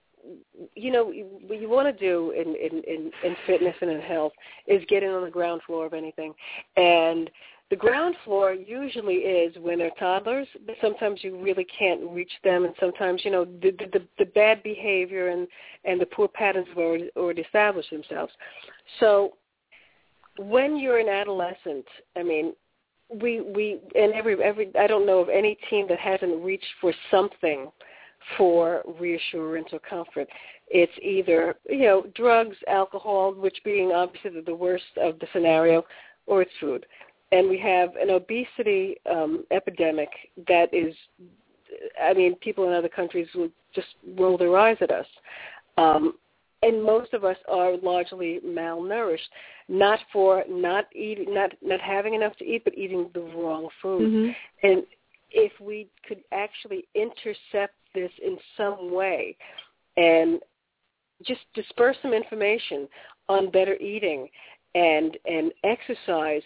what you want to do in fitness and in health is get in on the ground floor of anything. And the ground floor usually is when they're toddlers, but sometimes you really can't reach them, and sometimes, the bad behavior and the poor patterns have already established themselves. So when you're an adolescent, I mean, we and every I don't know of any teen that hasn't reached for something for reassurance or comfort. It's either, drugs, alcohol, which being obviously the worst of the scenario, or it's food. And we have an obesity epidemic that is, people in other countries will just roll their eyes at us. And most of us are largely malnourished, not having enough to eat, but eating the wrong food. Mm-hmm. And if we could actually intercept this in some way and just disperse some information on better eating and exercise,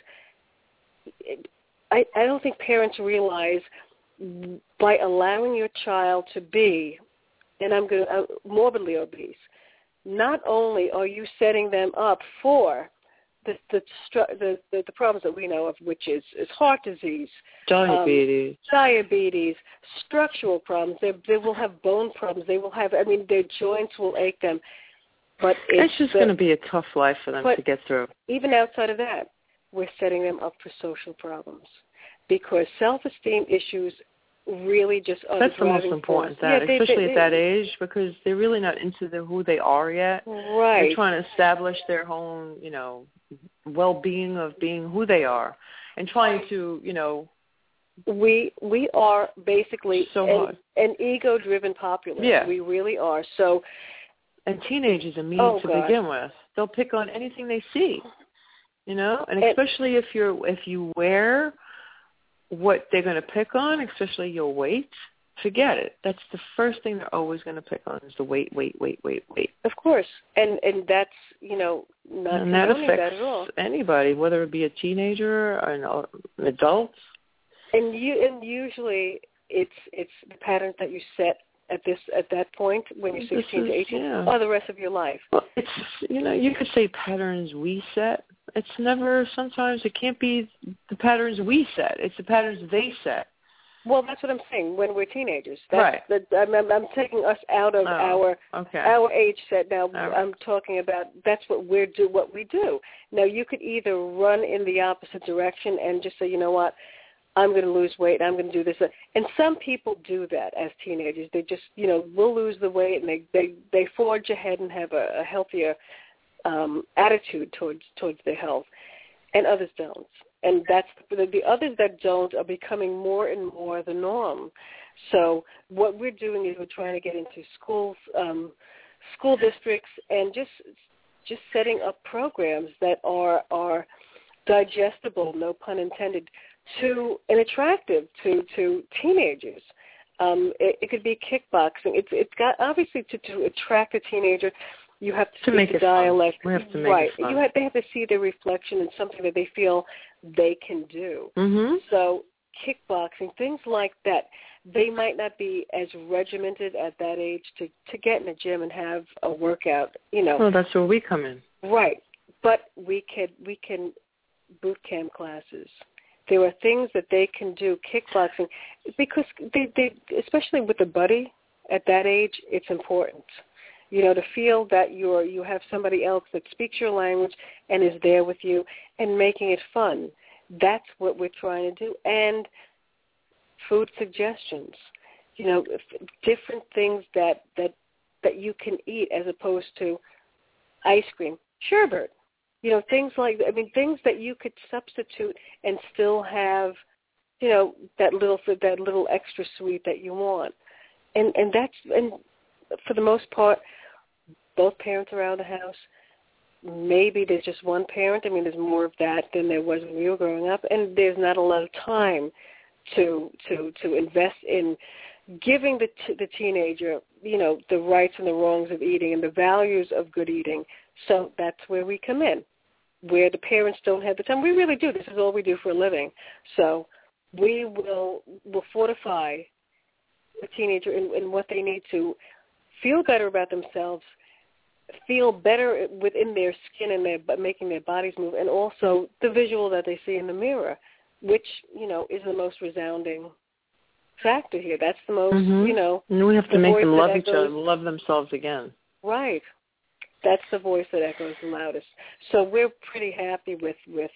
I don't think parents realize by allowing your child to be, and I'm going to morbidly obese, not only are you setting them up for the problems that we know of, which is heart disease, diabetes, structural problems. They will have bone problems. They will have, their joints will ache them. But it's just going to be a tough life for them to get through. Even outside of that, we're setting them up for social problems because self-esteem issues really just are That's the most driving important force. thing, especially at that age, because they're really not into who they are yet. Right. They're trying to establish their own, well-being of being who they are, and trying to, We are basically an ego-driven populace. Yeah. We really are. So, and teenagers are mean to begin with. They'll pick on anything they see, and especially if you wear what they're going to pick on, especially your weight, forget it. That's the first thing they're always going to pick on is the weight. Of course. And that's, not and that affects that at all. Anybody, whether it be a teenager or an adult. And usually it's the patterns that you set at that point when you're 16 to 18 or the rest of your life. Well, it's, you could say patterns we set. It's never, sometimes it can't be the patterns we set. It's the patterns they set. Well, that's what I'm saying. When we're teenagers, right? I'm taking us out of our age set now. Right. I'm talking about that's what we do. Now, you could either run in the opposite direction and just say, you know what, I'm going to lose weight. I'm going to do this. And some people do that as teenagers. They just, will lose the weight and they forge ahead and have a healthier attitude towards their health, and others don't. And that's the others that don't are becoming more and more the norm. So what we're doing is we're trying to get into schools, school districts, and just setting up programs that are digestible, no pun intended, and attractive to teenagers. It could be kickboxing. It's got obviously to attract a teenager. You have to make the it dialect. Fun. We have to make it fun. They have to see their reflection in something that they feel they can do. Mm-hmm. So kickboxing, things like that. They might not be as regimented at that age to get in the gym and have a workout. Well, that's where we come in. Right, but we can boot camp classes. There are things that they can do, kickboxing, because they especially with a buddy at that age, it's important. To feel that you have somebody else that speaks your language and is there with you and making it fun. That's what we're trying to do. And food suggestions, different things that you can eat as opposed to ice cream, sherbet. Things things that you could substitute and still have, that little extra sweet that you want. And for the most part, both parents around the house. Maybe there's just one parent. There's more of that than there was when we were growing up, and there's not a lot of time to invest in giving the teenager, the rights and the wrongs of eating and the values of good eating. So that's where we come in, where the parents don't have the time. We really do. This is all we do for a living. So we will fortify the teenager in what they need to feel better about themselves, feel better within their skin and making their bodies move, and also the visual that they see in the mirror, which, is the most resounding factor here. That's the most, And we have to make them love each other, love themselves again. Right. That's the voice that echoes the loudest. So we're pretty happy with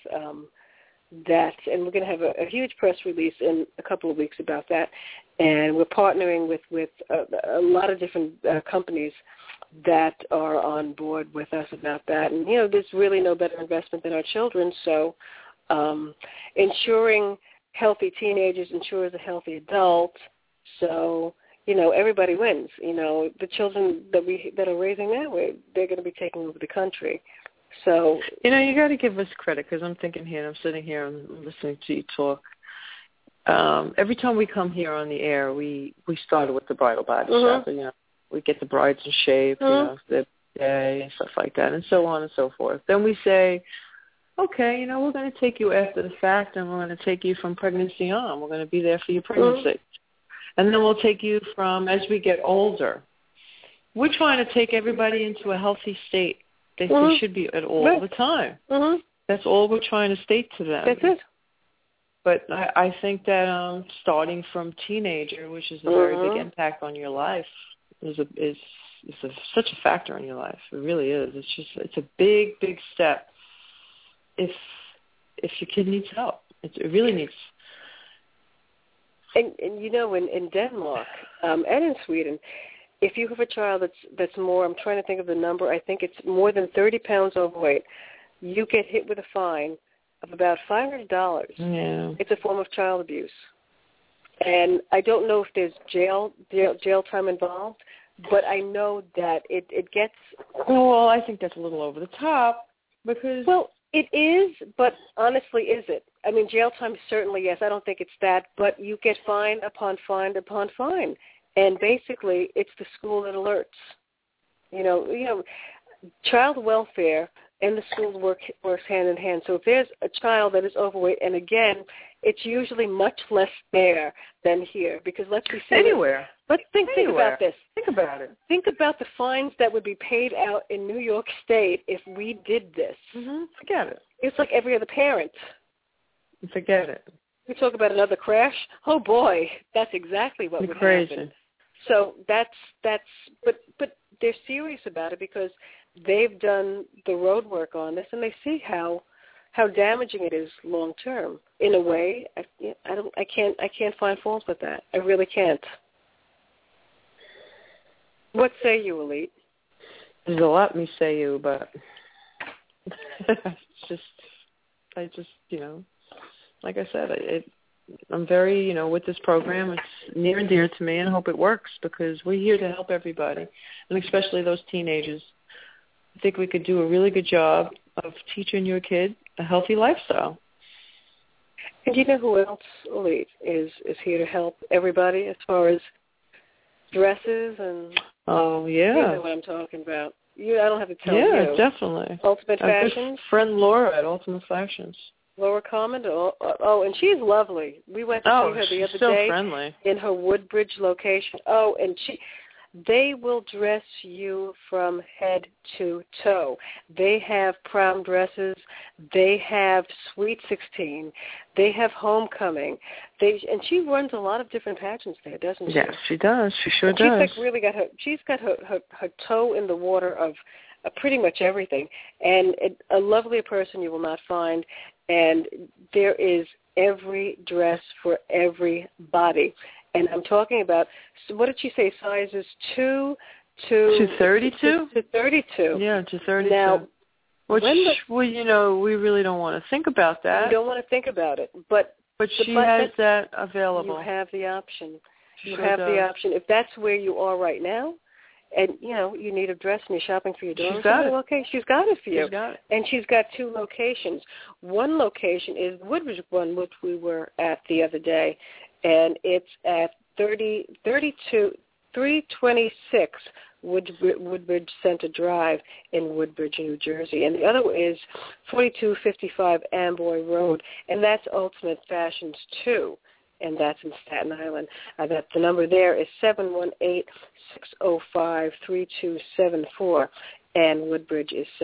that, and we're going to have a huge press release in a couple of weeks about that. And we're partnering with a lot of different companies that are on board with us about that. And, there's really no better investment than our children. So ensuring healthy teenagers ensures a healthy adult. So, everybody wins. The children that are raising that way, they're going to be taking over the country. So, you got to give us credit, because I'm thinking here, and I'm sitting here and listening to you talk. Every time we come here on the air, we started with the bridal body shop. We get the brides in shape, their day and stuff like that, and so on and so forth. Then we say, okay, we're going to take you after the fact, and we're going to take you from pregnancy on. We're going to be there for your pregnancy. And then we'll take you from as we get older. We're trying to take everybody into a healthy state. They should be at all the time. That's all we're trying to state to them. That's it. But I think that starting from teenager, which is a very big impact on your life, is such a factor in your life. It really is. It's a big, big step. If your kid needs help, it really needs. And in Denmark and in Sweden, if you have a child that's more, I'm trying to think of the number, I think it's more than 30 pounds overweight, you get hit with a fine of about $500. Yeah. It's a form of child abuse. And I don't know if there's jail time involved, but I know that it gets... Well, I think that's a little over the top, because... Well, it is, but honestly, is it? Jail time, certainly, yes. I don't think it's that, but you get fine upon fine upon fine. And basically, it's the school that alerts. Child welfare and the schools works hand in hand. So if there's a child that is overweight, and again, it's usually much less there than here, because let's be serious. Anywhere. Let's think about this. Think about it. Think about the fines that would be paid out in New York State if we did this. Forget it. It's like every other parent. Forget it. We talk about another crash. Oh boy, that's exactly what would happen. So that's but they're serious about it, because they've done the road work on this, and they see how damaging it is long term. In a way, I can't find fault with that. I really can't. What say you, Elite? There's a lot me say you, but I just, like I said, I'm very, with this program, it's near and dear to me, and I hope it works because we're here to help everybody, and especially those teenagers. I think we could do a really good job of teaching your kid a healthy lifestyle. And you know who else, Elite, is here to help everybody as far as dresses and... Oh, yeah. You know what I'm talking about. I don't have to tell you. Yeah, definitely. Ultimate Fashions. Friend Laura at Ultimate Fashions. Laura Common. Oh, and she's lovely. We went to see her the other day friendly. In her Woodbridge location. Oh, and they will dress you from head to toe. They have prom dresses. They have Sweet 16. They have homecoming. And she runs a lot of different pageants there, doesn't she? Yes, she does. She sure does. She's got her toe in the water of pretty much everything. And a lovelier person you will not find. And there is every dress for every body. And I'm talking about, what did she say, sizes 2 to 32? To 32. Yeah, to 32. Now, we really don't want to think about that. We don't want to think about it. But she has that available. You have the option. You sure have does. the option. If that's where you are right now, and, you need a dress and you're shopping for your daughter, she's got it. Okay, she's got it for you. She's got it. And she's got 2 locations. One location is Woodbridge one, which we were at the other day, and it's at 326 Woodbridge Center Drive in Woodbridge, New Jersey. And the other is 4255 Amboy Road, and that's Ultimate Fashions 2. And that's in Staten Island. The number there is 718-605-3274, and Woodbridge is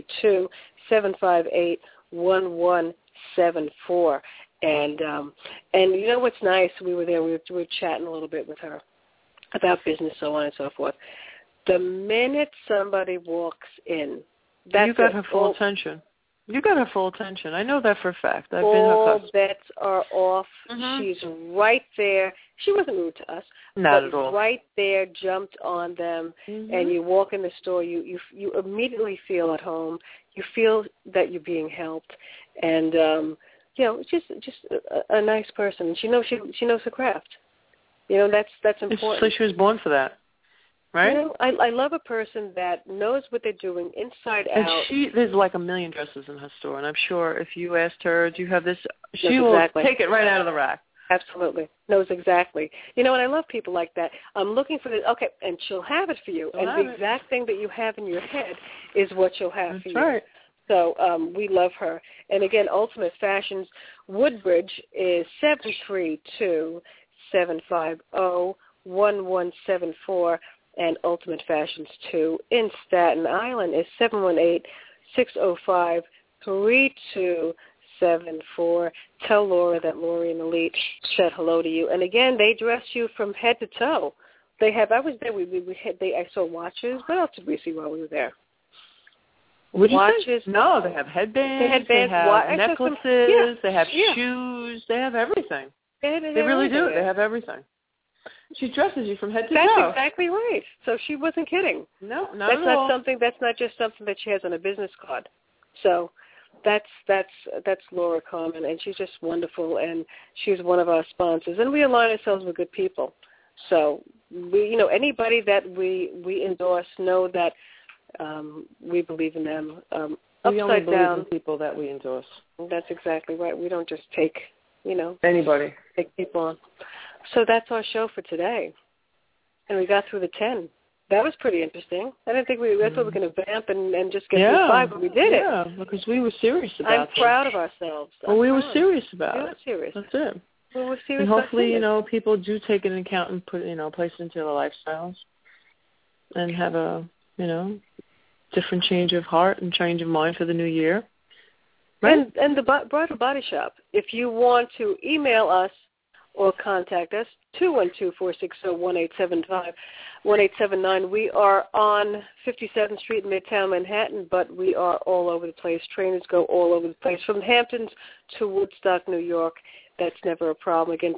732-758-1174. And you know what's nice? We were there. We were chatting a little bit with her about business, so on and so forth. The minute somebody walks in, you got her full attention. You got her full attention. I know that for a fact. I've been her all customer. bets are off. Mm-hmm. She's right there. She wasn't rude to us. Not at all. Right there, jumped on them, and you walk in the store. You immediately feel at home. You feel that you're being helped, and just a nice person. She knows her craft. That's important. It's like she was born for that. Right? I love a person that knows what they're doing inside and out. There's like a million dresses in her store, and I'm sure if you asked her, do you have this, she will take it right out of the rack. Absolutely. Knows exactly. And I love people like that. I'm looking for this. Okay, and she'll have it for you. And the exact thing that you have in your head is what she'll have for you. That's right. So we love her. And again, Ultimate Fashions, Woodbridge is 732-750-1174. And Ultimate Fashions 2 in Staten Island is 718-605-3274. Tell Laura that Lori and Elite said hello to you. And again, they dress you from head to toe. They have. I was there. I saw watches. What else did we see while we were there? Watches. No, they have headbands. They have necklaces. They have shoes. They have everything. They really do. They have everything. She dresses you from head to toe. That's exactly right. So she wasn't kidding. No, not at all. That's not just something that she has on a business card. So that's Laura Common, and she's just wonderful, and she's one of our sponsors. And we align ourselves with good people. So we, anybody that we endorse, know that we believe in them. We only believe in people that we endorse. That's exactly right. We don't just take, anybody. Take people on. So that's our show for today. And we got through the 10. That was pretty interesting. I didn't think I thought we were going to vamp and just get through 5, but we did it. Yeah, because we were serious about it. I'm proud of ourselves. We were serious about it. We were serious. That's it. We were serious. And hopefully, people do take it into account and put, place it into their lifestyles and have a, different change of heart and change of mind for the new year. Right? And the Bridal Body Shop, if you want to email us or contact us, 212-460-1879. We are on 57th Street in Midtown Manhattan, but we are all over the place. Trainers go all over the place, from Hamptons to Woodstock, New York. That's never a problem. Again,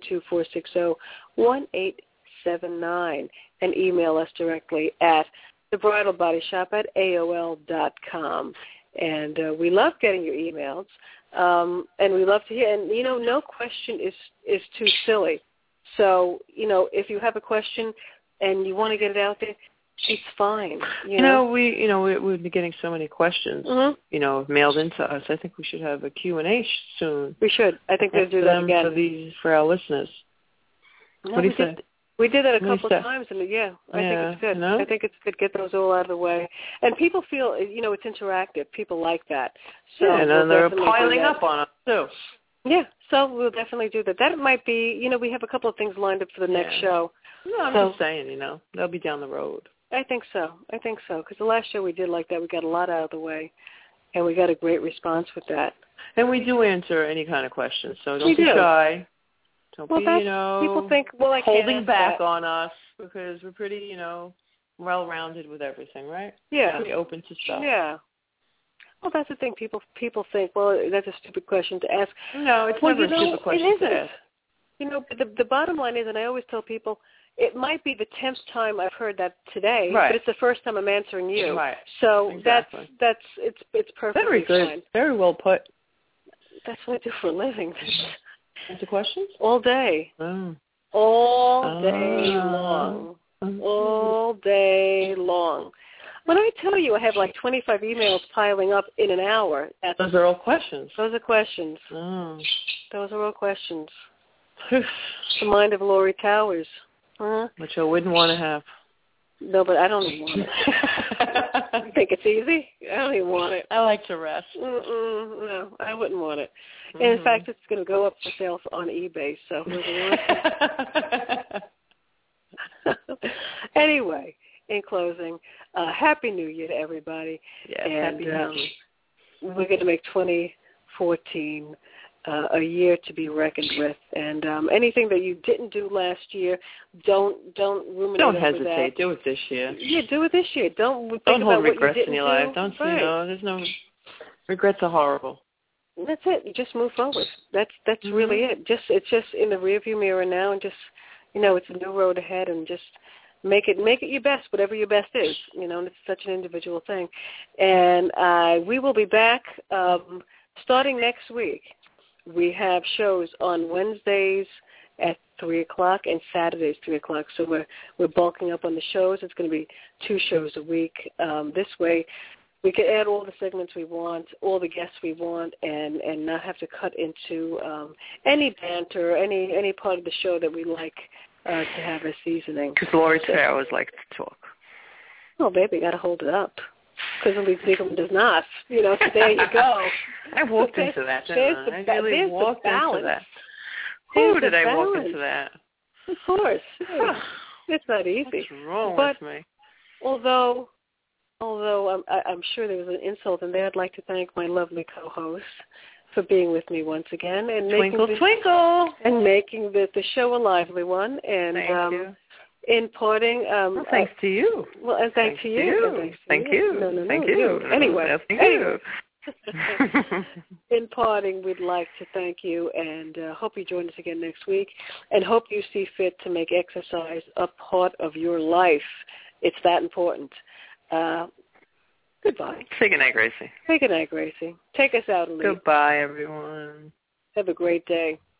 212-460-1879. And email us directly at thebridalbodyshop@AOL.com. And we love getting your emails, and we love to hear. And, no question is too silly. So, if you have a question and you want to get it out there, it's fine. We've been getting so many questions, mm-hmm. Mailed into us. I think we should have a Q&A soon. We should. I think we'll do that again. For our listeners. No, what do you say? We did that a couple of times, and I think it's good. No? I think it's good to get those all out of the way. And people feel, it's interactive. People like that. So and then they're piling up on us, too. Yeah, so we'll definitely do that. That might be, we have a couple of things lined up for the next show. No, I'm just saying, they'll be down the road. I think so, because the last show we did like that, we got a lot out of the way, and we got a great response with that. And we do answer any kind of questions, so don't be shy. Don't be, people think, I holding back on us, because we're pretty, well-rounded with everything, right? Yeah. Pretty open to stuff. Yeah. Well, that's the thing. People think, that's a stupid question to ask. No, it's never a stupid question to ask. The bottom line is, and I always tell people, it might be the 10th time I've heard that today, right. but it's the first time I'm answering you. Right. So exactly. it's perfectly very good. fine. Very well put. That's what I do for a living. Answer questions? All day. Oh. All day long. All day long. When I tell you I have like 25 emails piling up in an hour. Those are all questions. Those are questions. Oh. Those are all questions. The mind of Lori Towers. Which I wouldn't want to have. No, but I don't even want it. You think it's easy? I don't even want it. I like to rest. No, I wouldn't want it. And in fact, it's going to go up for sale on eBay. So anyway, in closing, Happy New Year to everybody. Yes, and Happy New Year. We're going to make 2014 a year to be reckoned with, and anything that you didn't do last year, don't ruminate. Don't over hesitate. that. Do it this year. Yeah, do it this year. Don't think hold about regrets what you didn't in your do. life. Don't right. there's no regrets are horrible. That's it. You just move forward. That's really it. It's just in the rearview mirror now, and just it's a new road ahead, and just make it your best, whatever your best is. And it's such an individual thing. And we will be back starting next week. We have shows on Wednesdays at 3 o'clock and Saturdays 3 o'clock. So we're bulking up on the shows. It's going to be 2 shows a week. This way, we can add all the segments we want, all the guests we want, and not have to cut into any banter, any part of the show that we like to have as seasoning. Because Lori Towers likes to talk. Oh, baby, got to hold it up. Because Elise Niegelman does not. So there you go. I walked into that, didn't I? I really walked into that. Who did I walk into that? Of course. It's not easy. What's wrong with me? Although I'm sure there was an insult in there, I'd like to thank my lovely co-host for being with me once again. And Twinkle. And making the show a lively one. And thank you. In parting, thanks to you. Well, and thanks to you. Thank you. No, thank you. Anyway, thank you. In parting, we'd like to thank you and hope you join us again next week, and hope you see fit to make exercise a part of your life. It's that important. Goodbye. Say goodnight, Gracie. Say goodnight, Gracie. Take us out, Elise. Goodbye, everyone. Have a great day.